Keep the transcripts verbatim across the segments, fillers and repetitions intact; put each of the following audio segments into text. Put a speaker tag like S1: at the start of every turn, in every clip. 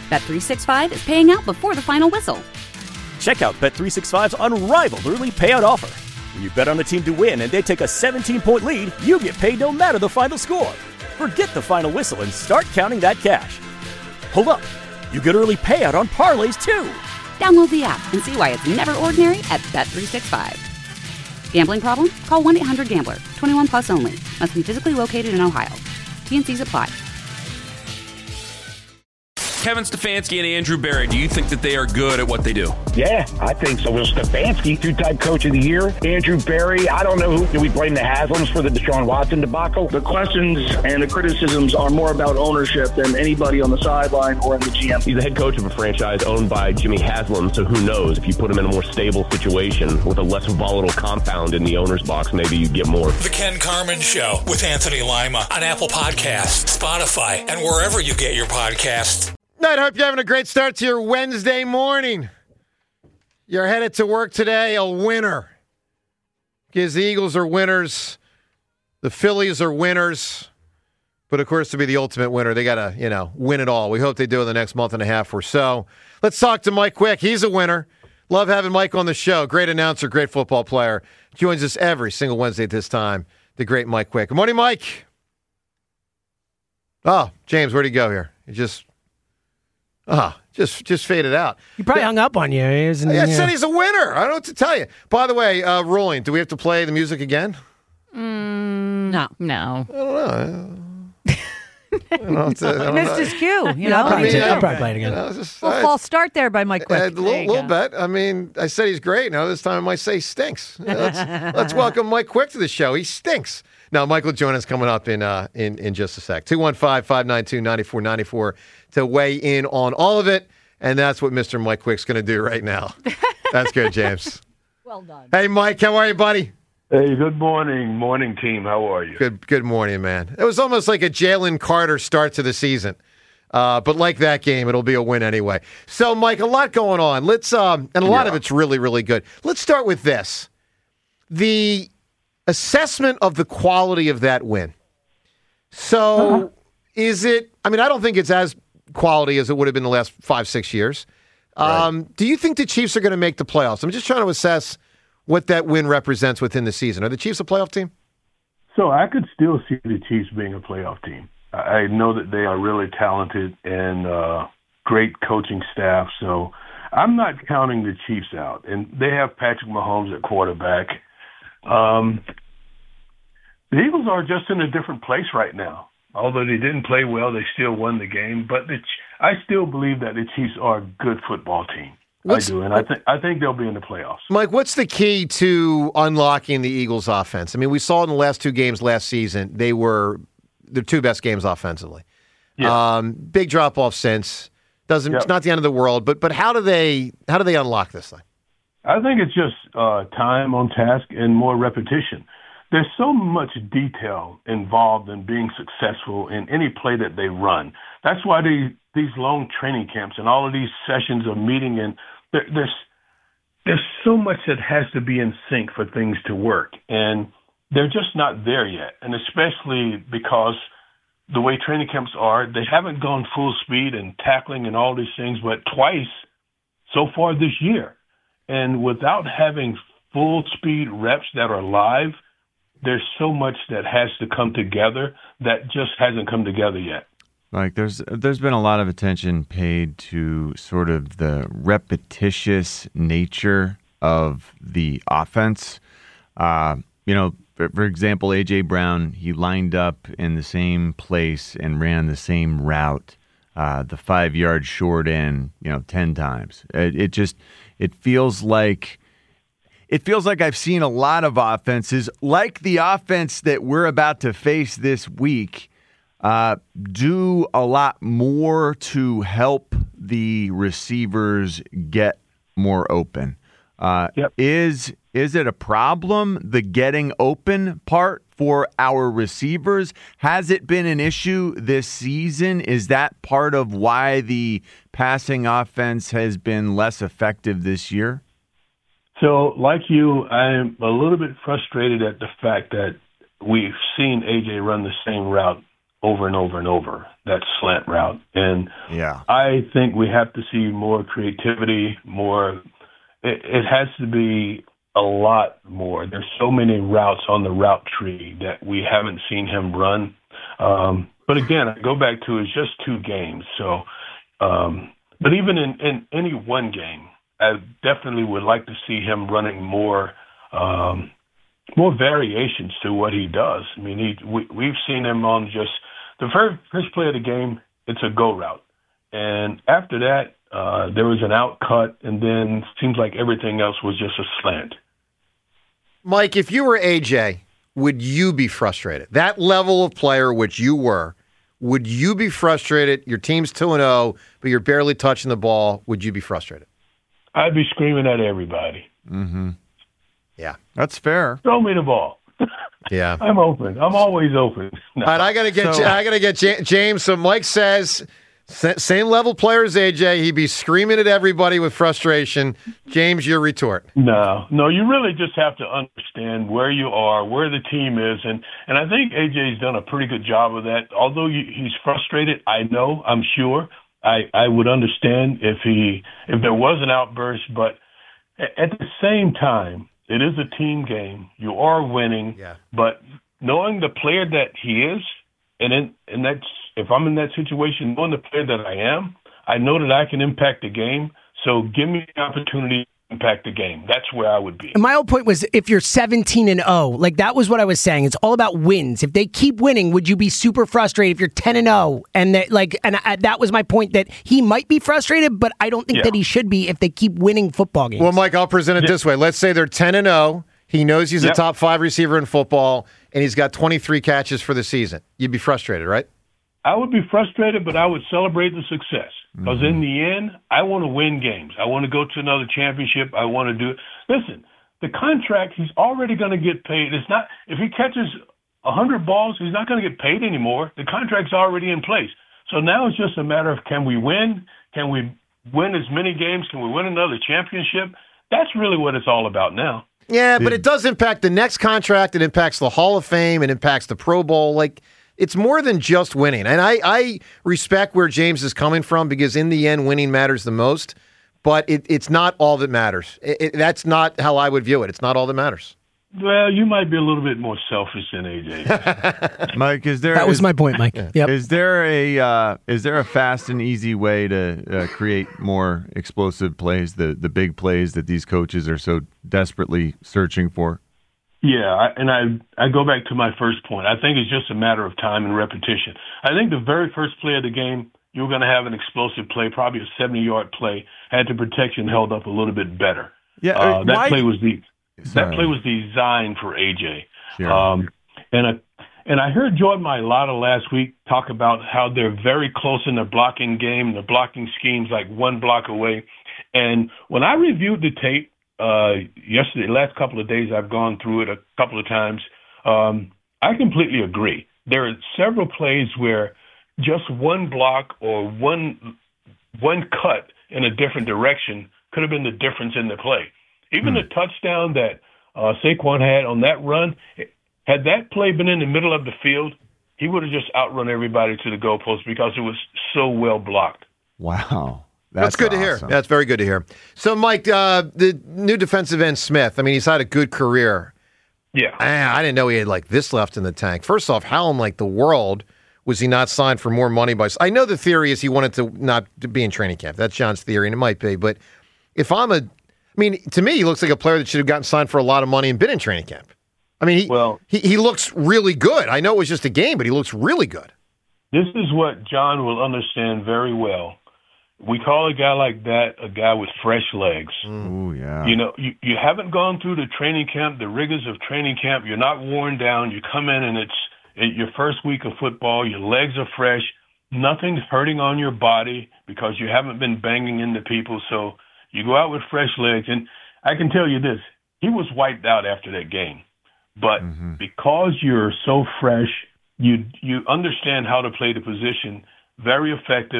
S1: Bet three sixty-five is paying out before the final whistle.
S2: Check out Bet three sixty-five's unrivaled early payout offer. When you bet on a team to win and they take a seventeen-point lead, you get paid no matter the final score. Forget the final whistle and start counting that cash. Hold up. You get early payout on parlays, too.
S1: Download the app and see why it's never ordinary at Bet three sixty-five. Gambling problem? Call one eight hundred gambler. twenty-one plus only. Must be physically located in Ohio. T N Cs apply.
S3: Kevin Stefanski and Andrew Berry, do you think that they are good at what they do?
S4: Yeah, I think so. Well, Stefanski, two-time coach of the year. Andrew Berry, I don't know who. Do we blame the Haslams for the Deshaun Watson debacle?
S5: The questions and the criticisms are more about ownership than anybody on the sideline or in the G M.
S6: He's the head coach of a franchise owned by Jimmy Haslam, so who knows? If you put him in a more stable situation with a less volatile compound in the owner's box, maybe you get more.
S7: The Ken Carman Show with Anthony Lima on Apple Podcasts, Spotify, and wherever you get your podcasts.
S8: I hope you're having a great start to your Wednesday morning. You're headed to work today, a winner. Because the Eagles are winners. The Phillies are winners. But, of course, to be the ultimate winner, they got to, you know, win it all. We hope they do in the next month and a half or so. Let's talk to Mike Quick. He's a winner. Love having Mike on the show. Great announcer, great football player. Joins us every single Wednesday at this time. The great Mike Quick. Good morning, Mike. Oh, James, where'd he go here? He just... Ah, oh, just just faded out.
S9: He probably hung up on you. He was in,
S8: I
S9: yeah.
S8: said he's a winner. I don't know what to tell you. By the way, uh, Rolling, do we have to play the music again?
S10: Mm, no. No.
S8: I don't know. I don't know to, I don't
S10: missed
S8: know.
S10: his cue. You
S9: Yeah,
S10: know,
S9: I'll probably,
S8: I mean,
S9: I'll
S8: I-
S9: probably play it again.
S8: You know, just,
S10: well,
S8: uh,
S10: false start there by Mike Quick.
S8: a little, little bit. I mean, I said he's great. Now this time I might say he stinks. Yeah, let's, let's welcome Mike Quick to the show. He stinks. Now, Michael join us coming up in uh, in in just a sec. two one five, five nine two, nine four nine four to weigh in on all of it. And that's what Mister Mike Quick's going to do right now. That's good, James.
S10: Well done.
S8: Hey, Mike, how are you, buddy?
S11: Hey, good morning. Morning, team. How are you?
S8: Good good morning, man. It was almost like a Jalen Carter start to the season. Uh, but like that game, it'll be a win anyway. So, Mike, a lot going on. Let's um, and a lot
S11: Yeah.
S8: of it's really, really good. Let's start with this. The assessment of the quality of that win. So, uh-huh. is it, I mean, I don't think it's as quality as it would have been the last five, six years. Um, right. Do you think the Chiefs are going to make the playoffs? I'm just trying to assess what that win represents within the season. Are the Chiefs a playoff team?
S11: So I could still see the Chiefs being a playoff team. I know that they are really talented and uh, great coaching staff. So I'm not counting the Chiefs out. And they have Patrick Mahomes at quarterback. Um, the Eagles are just in a different place right now. Although they didn't play well, they still won the game. But the, I still believe that the Chiefs are a good football team. What's, I do, and I think I think they'll be in the playoffs.
S8: Mike, what's the key to unlocking the Eagles' offense? I mean, we saw in the last two games last season, they were the two best games offensively. Yeah. Um, big drop off since doesn't yep. It's not the end of the world, but but how do they how do they unlock this thing?
S11: I think it's just uh, time on task and more repetition. There's so much detail involved in being successful in any play that they run. That's why they, these long training camps and all of these sessions of meeting, and there, there's there's so much that has to be in sync for things to work. And they're just not there yet. And especially because the way training camps are, they haven't gone full speed and tackling and all these things, but twice so far this year. And without having full speed reps that are live, there's so much that has to come together that just hasn't come together yet.
S12: Like there's there's been a lot of attention paid to sort of the repetitious nature of the offense. Uh, you know, for, for example, A J. Brown, he lined up in the same place and ran the same route, uh, the five-yard short end, you know, ten times. It, it just it feels like. It feels like I've seen a lot of offenses, like the offense that we're about to face this week, uh, do a lot more to help the receivers get more open. Uh, yep. Is is it a problem, the getting open part for our receivers? Has it been an issue this season? Is that part of why the passing offense has been less effective this year?
S11: So, like you, I'm a little bit frustrated at the fact that we've seen A J run the same route over and over and over, that slant route. And
S12: yeah.
S11: I think we have to see more creativity, more it, it has to be a lot more. There's so many routes on the route tree that we haven't seen him run. Um, but again, I go back to it's just two games. So, um, but even in, in any one game, I definitely would like to see him running more, um, more variations to what he does. I mean, he, we, we've seen him on just the first, first play of the game, it's a go route. And after that, uh, there was an out cut, and then seems like everything else was just a slant.
S8: Mike, if you were A J, would you be frustrated? That level of player, which you were, would you be frustrated? Your team's two and oh, but you're barely touching the ball. Would you be frustrated?
S11: I'd be screaming at everybody.
S12: Mm-hmm.
S8: Yeah.
S12: That's fair.
S11: Throw me the ball.
S8: Yeah.
S11: I'm open. I'm always open. No.
S8: All right, I got to get
S12: So-
S8: I got to get J- James. So Mike says sa- same level player as A J. He'd be screaming at everybody with frustration. James, your retort.
S11: No, no, you really just have to understand where you are, where the team is, and, and I think A J's done a pretty good job of that. Although you, he's frustrated, I know, I'm sure, I, I would understand if he if there was an outburst, but at the same time, it is a team game. You are winning,
S8: yeah.
S11: But knowing the player that he is, and in, and that's if I'm in that situation, knowing the player that I am, I know that I can impact the game. So give me the opportunity to impact the game. That's where I would be.
S9: My whole point was if you're seventeen and oh, like that was what I was saying. It's all about wins. If they keep winning, would you be super frustrated if you're ten and oh? And that, like, and I, that was my point that he might be frustrated, but I don't think
S11: Yeah.
S9: that he should be if they keep winning football games.
S8: Well, Mike, I'll present it this way. Let's say they're ten and oh. He knows he's
S11: Yep.
S8: a top five receiver in football, and he's got twenty-three catches for the season. You'd be frustrated, right?
S11: I would be frustrated, but I would celebrate the success. Because in the end, I want to win games. I want to go to another championship. I want to do it. Listen, the contract, he's already going to get paid. It's not if he catches one hundred balls, he's not going to get paid anymore. The contract's already in place. So now it's just a matter of can we win? Can we win as many games? Can we win another championship? That's really what it's all about now.
S8: Yeah, but it does impact the next contract. It impacts the Hall of Fame. It impacts the Pro Bowl. Like, it's more than just winning. And I, I respect where James is coming from because in the end, winning matters the most. But it, it's not all that matters. It, it, that's not how I would view it. It's not all that matters.
S11: Well, you might be a little bit more selfish than A J.
S12: Mike, is there?
S9: that was
S12: is,
S9: my point, Mike. Yep.
S12: Is there a uh, is there a fast and easy way to uh, create more explosive plays, the the big plays that these coaches are so desperately searching for?
S11: Yeah, I, and I I go back to my first point. I think it's just a matter of time and repetition. I think the very first play of the game, you were going to have an explosive play, probably a seventy-yard play, had the protection held up a little bit better.
S12: Yeah,
S11: uh, that
S12: why-
S11: play was the
S12: Sorry.
S11: that play was designed for A J.
S12: Sure.
S11: Um, and I, and I heard Jordan Mailata last week talk about how they're very close in their blocking game, their blocking schemes like one block away. And when I reviewed the tape uh, yesterday, last couple of days, I've gone through it a couple of times. Um, I completely agree. There are several plays where just one block or one one cut in a different direction could have been the difference in the play. Even the touchdown that uh, Saquon had on that run, had that play been in the middle of the field, he would have just outrun everybody to the goalpost because it was so well blocked.
S12: Wow.
S8: That's, good to hear.
S12: awesome.
S8: That's very good to hear. So, Mike, uh, the new defensive end Smith, I mean, he's had a good career.
S11: Yeah.
S8: I, I didn't know he had like this left in the tank. First off, how in like the world was he not signed for more money by? I know the theory is he wanted to not to be in training camp. That's John's theory, and it might be. But if I'm a I mean, to me, he looks like a player that should have gotten signed for a lot of money and been in training camp. I mean, he,
S11: well,
S8: he he looks really good. I know it was just a game, but he looks really good.
S11: This is what John will understand very well. We call a guy like that a guy with fresh legs.
S12: Oh, yeah.
S11: You know, you, you haven't gone through the training camp, the rigors of training camp. You're not worn down. You come in and it's it, your first week of football. Your legs are fresh. Nothing's hurting on your body because you haven't been banging into people. So you go out with fresh legs. And I can tell you this, he was wiped out after that game. But mm-hmm. because you're so fresh, you you understand how to play the position, very effective.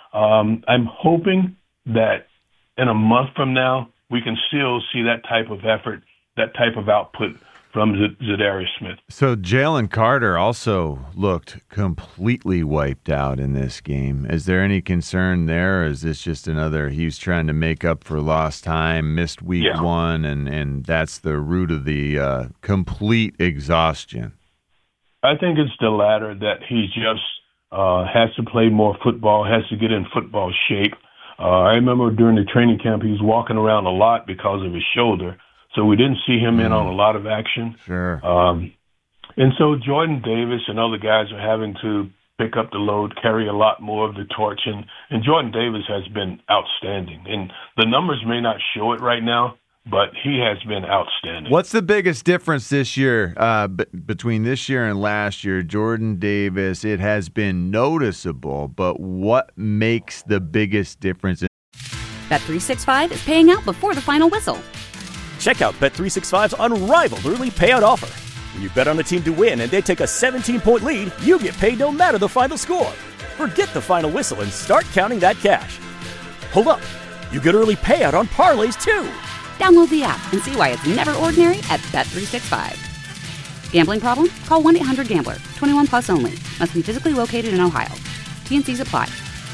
S11: Um, I'm hoping that in a month from now, we can still see that type of effort, that type of output from Z- Zadarius Smith.
S12: So Jalen Carter also looked completely wiped out in this game. Is there any concern there, or is this just another, he's trying to make up for lost time, missed week
S11: Yeah.
S12: one, and, and that's the root of the uh, complete exhaustion?
S11: I think it's the latter, that he just uh, has to play more football, has to get in football shape. Uh, I remember during the training camp, he was walking around a lot because of his shoulder. So we didn't see him in on a lot of action.
S12: Sure.
S11: Um, and so Jordan Davis and other guys are having to pick up the load, carry a lot more of the torch. And, and Jordan Davis has been outstanding. And the numbers may not show it right now, but he has been outstanding.
S12: What's the biggest difference this year uh, b- between this year and last year? Jordan Davis, it has been noticeable, but what makes the biggest difference?
S1: Bet three sixty-five is paying out before the final whistle.
S2: Check out Bet three sixty-five's unrivaled early payout offer. When you bet on a team to win and they take a seventeen-point lead, you get paid no matter the final score. Forget the final whistle and start counting that cash. Hold up. You get early payout on parlays, too.
S1: Download the app and see why it's never ordinary at Bet three sixty-five. Gambling problem? Call one eight hundred gambler. twenty-one plus only. Must be physically located in Ohio. T N Cs apply.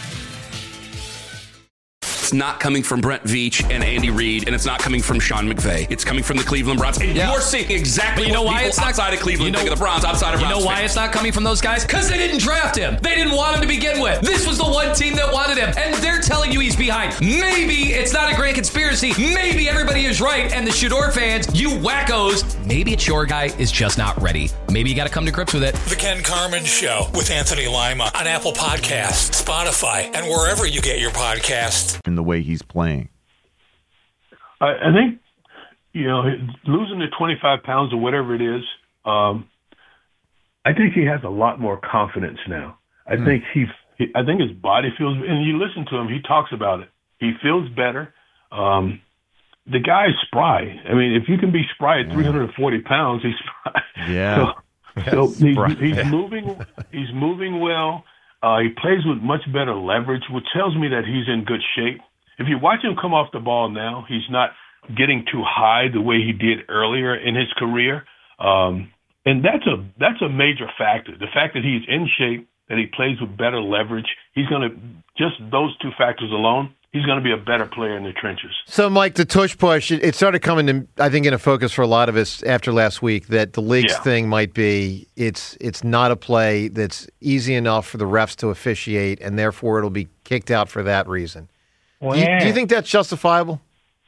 S3: It's not coming from Brent Veach and Andy Reid, and it's not coming from Sean McVay. It's coming from the Cleveland Browns. And
S13: Yeah.
S3: you're seeing exactly
S13: But you know
S3: what
S13: why
S3: people
S13: it's not
S3: outside of Cleveland
S13: you know,
S3: think of the Browns, outside of
S13: You
S3: Browns
S13: know why
S3: fans.
S13: it's not coming from those guys? Because they didn't draft him. They didn't want him to begin with. This was the one team that wanted him, and they're telling you he's behind. Maybe it's not a grand conspiracy. Maybe everybody is right, and the Shador fans, you wackos, maybe it's your guy is just not ready. Maybe you got to come to grips with it.
S7: The Ken Carmen Show with Anthony Lima on Apple Podcasts, Spotify, and wherever you get your podcasts.
S12: In the way he's playing.
S11: I, I think, you know, losing the twenty-five pounds or whatever it is, um, I think he has a lot more confidence now. I mm. think he, he, I think his body feels, and you listen to him, he talks about it. He feels better. Um, the guy is spry. I mean, if you can be spry at yeah. three hundred forty pounds, he's spry.
S12: Yeah.
S11: So, so he's, he's moving. He's moving well. Uh, he plays with much better leverage, which tells me that he's in good shape. If you watch him come off the ball now, he's not getting too high the way he did earlier in his career. Um, and that's a that's a major factor. The fact that he's in shape, that he plays with better leverage, he's going to, just those two factors alone, he's going to be a better player in the trenches.
S8: So, Mike, the tush push, it, it started coming to, I think, into focus for a lot of us after last week, that the league's
S11: Yeah.
S8: thing might be it's it's not a play that's easy enough for the refs to officiate, and therefore it'll be kicked out for that reason. Do you, do you think that's justifiable?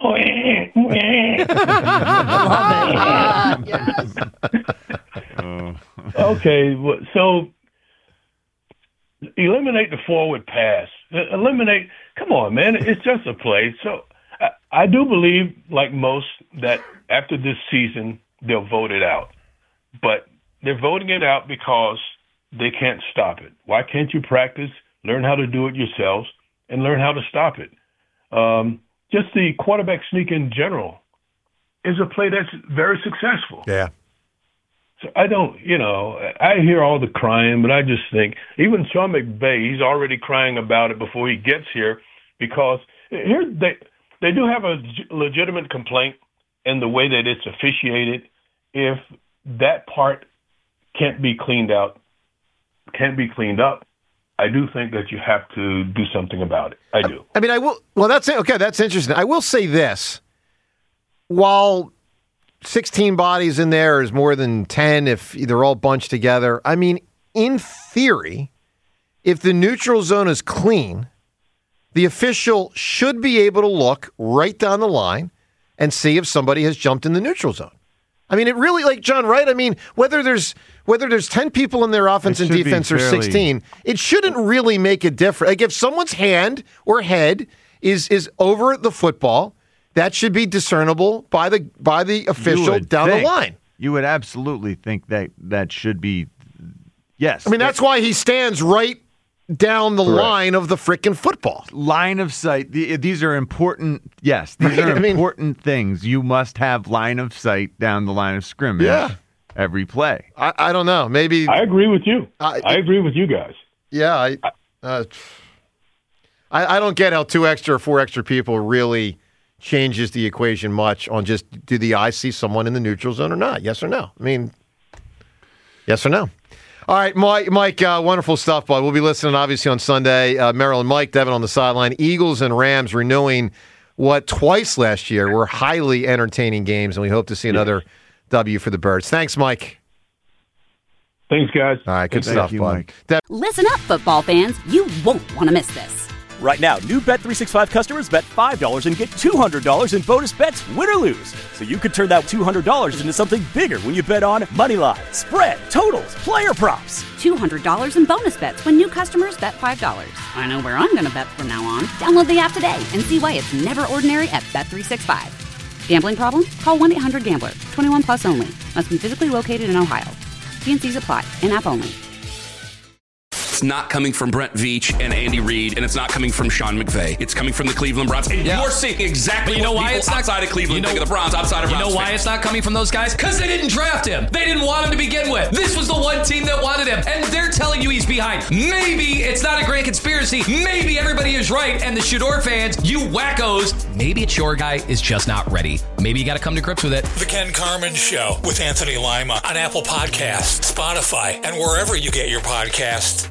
S11: Okay, well, so eliminate the forward pass. Eliminate, come on, man, it's just a play. So I, I do believe, like most, that after this season, they'll vote it out. But they're voting it out because they can't stop it. Why can't you practice, learn how to do it yourselves, and learn how to stop it? Um, just the quarterback sneak in general is a play that's very successful.
S8: Yeah.
S11: So I don't, you know, I hear all the crying, but I just think even Sean McVay, he's already crying about it before he gets here, because here they they do have a legitimate complaint in the way that it's officiated. If that part can't be cleaned out, can't be cleaned up, I do think that you have to do something about it. I do.
S8: I mean, I will. Well, that's okay. That's interesting. I will say this: while sixteen bodies in there is more than ten if they're all bunched together, I mean, in theory, if the neutral zone is clean, the official should be able to look right down the line and see if somebody has jumped in the neutral zone. I mean, it really, like John, right? I mean, whether there's whether there's ten people in their offense and defense or
S12: fairly...
S8: sixteen, it shouldn't really make a difference. Like if someone's hand or head is is over the football, that should be discernible by the by the official down
S12: think,
S8: the line.
S12: You would absolutely think that that should be, yes.
S8: I mean, that's why he stands right down the
S12: Correct.
S8: line of the frickin' football.
S12: Line of sight. The, these are important, yes, these
S8: Right,
S12: are
S8: I mean-
S12: important things. You must have line of sight down the line of scrimmage
S8: Yeah.
S12: every play.
S8: I, I don't know. Maybe
S11: I agree with you.
S8: I,
S11: I agree with you guys.
S8: Yeah, I, uh, I I don't get how two extra or four extra people really changes the equation much on just do the eyes see someone in the neutral zone or not? Yes or no? I mean, yes or no? All right, Mike, Mike uh, wonderful stuff, bud. We'll be listening, obviously, on Sunday. Uh, Maryland Mike, Devin on the sideline. Eagles and Rams renewing what twice last year were highly entertaining games, and we hope to see another W for the Birds. Thanks, Mike.
S11: Thanks, guys.
S8: All right, good
S12: Thank
S8: stuff,
S12: you,
S8: bud.
S12: Mike.
S8: Dev-
S1: Listen up, football fans. You won't want to miss this.
S2: Right now, new Bet three sixty-five customers bet five dollars and get two hundred dollars in bonus bets, win or lose. So you could turn that two hundred dollars into something bigger when you bet on money line, spread, totals, player props.
S1: two hundred dollars in bonus bets when new customers bet five dollars. I know where I'm going to bet from now on. Download the app today and see why it's never ordinary at Bet three sixty-five. Gambling problem? Call one eight hundred gambler. twenty-one plus only. Must be physically located in Ohio. T N Cs apply. In-app only.
S3: It's not coming from Brent Veach and Andy Reid, and it's not coming from Sean McVay. It's coming from the Cleveland Browns. And
S13: Yeah.
S3: you're seeing exactly
S13: But you know
S3: what
S13: why
S3: people
S13: it's not
S3: outside of Cleveland
S13: you know,
S3: think of the Browns, outside of
S13: You
S3: Browns
S13: know why
S3: fans.
S13: it's not coming from those guys? Because they didn't draft him. They didn't want him to begin with. This was the one team that wanted him, and they're telling you he's behind. Maybe it's not a grand conspiracy. Maybe everybody is right, and the Shador fans, you wackos, maybe it's your guy is just not ready. Maybe you got to come to grips with it.
S7: The Ken Carmen Show with Anthony Lima on Apple Podcasts, Spotify, and wherever you get your podcasts.